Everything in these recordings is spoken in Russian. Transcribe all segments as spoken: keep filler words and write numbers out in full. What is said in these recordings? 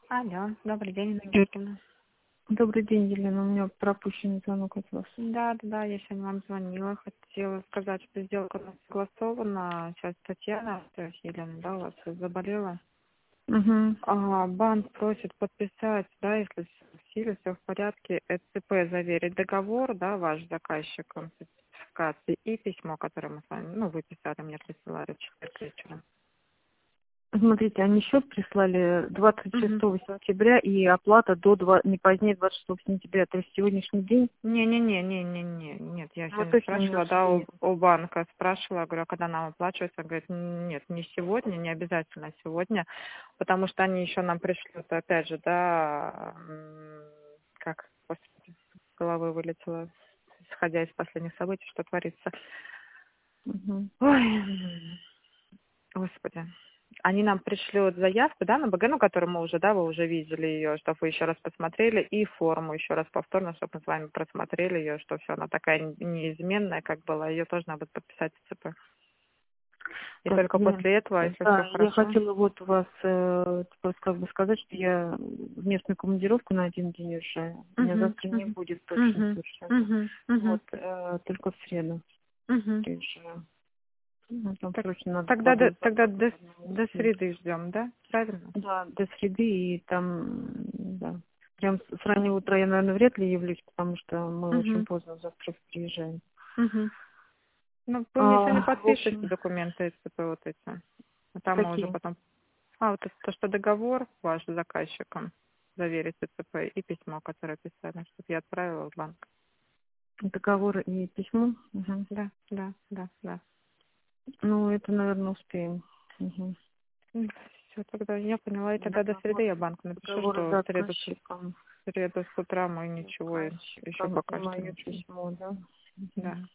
Алло, добрый день, Инна Георгиевна. Добрый день, Елена. У меня пропущенный звонок от вас. Да, да, да, я сегодня вам звонила, хотела сказать, что сделка у нас согласована. Сейчас Татьяна, то есть Елена, да, у вас заболела. Угу. А, банк просит подписать, да, если все в силе, все в порядке, ЭЦП заверить договор, да, ваш заказчик, сертификации и письмо, которое мы с вами, ну, вы писали, мне присылали в четверг вечером. Смотрите, они счет прислали двадцать Угу. шестого сентября и оплата до два- не позднее двадцать шестого сентября. То есть сегодняшний день Не-не-не-не-не-не, нет, я мы сегодня точно не спрашивала, да, у, успеем. у банка спрашивала, говорю, а когда нам оплачивается, говорит, нет, не сегодня, не обязательно сегодня, потому что они еще нам пришлют, опять же, да, м, как, господи, с головы вылетело, исходя из последних событий, что творится. Угу. Ой, господи. Они нам пришлют заявку, да, на БГ, ну, которую мы уже, да, вы уже видели ее, чтобы вы еще раз посмотрели, и форму еще раз повторно, чтобы мы с вами просмотрели ее, что все, она такая не- неизменная, как была, ее тоже надо подписать в ЦП. И Так, только Елена, после этого, если все да, я хорошо. хотела вот вас э, просто как бы сказать, что я в местную командировку на один день уезжаю. Меня Угу, завтра не угу, будет точно угу, совершенно. угу, угу, Вот, э, только в среду угу. приезжаю. Ну, там Так, срочно надо тогда, до, подать тогда запрос до, в одном до месте. среды ждем, да? Правильно? Да, до среды, и там, да. Прям с с раннего утра я, наверное, вряд ли явлюсь, потому что мы очень Угу, поздно завтра приезжаем. угу. Ну, вы мне сегодня А, в подпишите общем, документы СЦП вот эти. А там мы уже какие? потом. А, вот это то, что договор ваш с заказчиком заверить ЦЦП и письмо, которое писали, чтобы я отправила в банк. Договор и письмо? Угу. Да, да, да, да. Ну, это, наверное, успеем. Угу. Все, тогда я поняла. И тогда до Договор, среды я банку напишу, договор с что в среду, с заказчиком. среду с утра мы ничего, еще Заказчиком и пока что мое ничего. письмо, да? Угу. Да.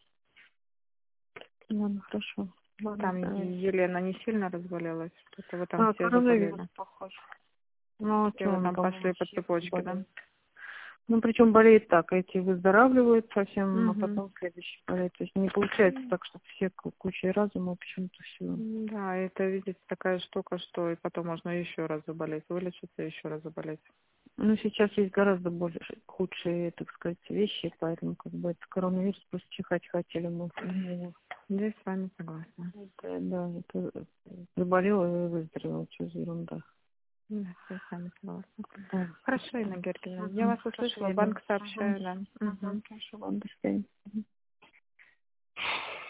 Ладно, хорошо. Ладно, Там да. Елена не сильно разболелась, что-то вы там А, все коронавирус, заболели. похож. Ну, а Все что вы он там там пошли по вообще цепочке, да? болеет? Ну, причем болеет так, эти выздоравливают совсем, а Угу. потом следующий болеет. То есть не получается так, чтобы все ку- кучей разума почему-то все. Да, это, видите, такая штука, что и потом можно еще раз заболеть, вылечиться и еще раз заболеть. Ну, сейчас есть гораздо более худшие, так сказать, вещи, поэтому как бы это коронавирус просто чихать хотели мы. Мгм. Здесь с вами согласна. Это, да, это заболела и выздоровела, что за ерунда. Да, я с вами согласна. Да, Хорошо, спасибо. Инна Георгиевна. Я Мгм. вас Хорошо, услышала, Елена. банк Мгм. сообщаю, да. Мгм. Мгм. Хорошо, ладно, до свидания.